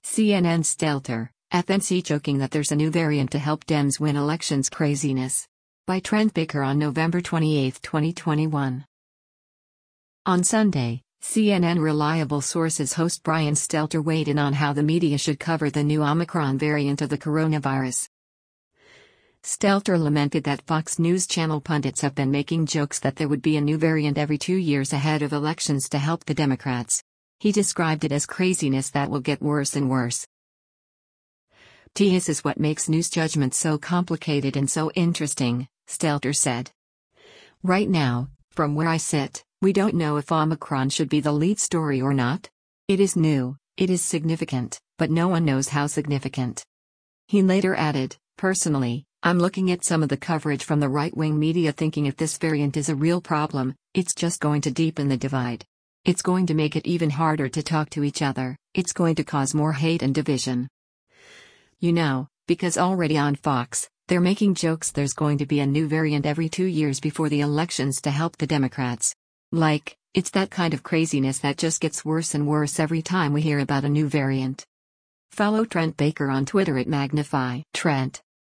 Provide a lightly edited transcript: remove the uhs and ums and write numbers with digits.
CNN Stelter, FNC joking that there's a new variant to help Dems win elections craziness. By Trent Baker on November 28, 2021. On Sunday, CNN reliable sources host Brian Stelter weighed in on how the media should cover the new Omicron variant of the coronavirus. Stelter lamented that Fox News Channel pundits have been making jokes that there would be a new variant every 2 years ahead of elections to help the Democrats. He described it as craziness that will get worse and worse. "This is what makes news judgment so complicated and so interesting," Stelter said. "Right now, from where I sit, we don't know if Omicron should be the lead story or not. It is new, it is significant, but no one knows how significant." He later added, "Personally, I'm looking at some of the coverage from the right-wing media thinking if this variant is a real problem, it's just going to deepen the divide. It's going to make it even harder to talk to each other, it's going to cause more hate and division. Because already on Fox, they're making jokes there's going to be a new variant every 2 years before the elections to help the Democrats. It's that kind of craziness that just gets worse and worse every time we hear about a new variant." Follow Trent Baker on Twitter at Magnify Trent.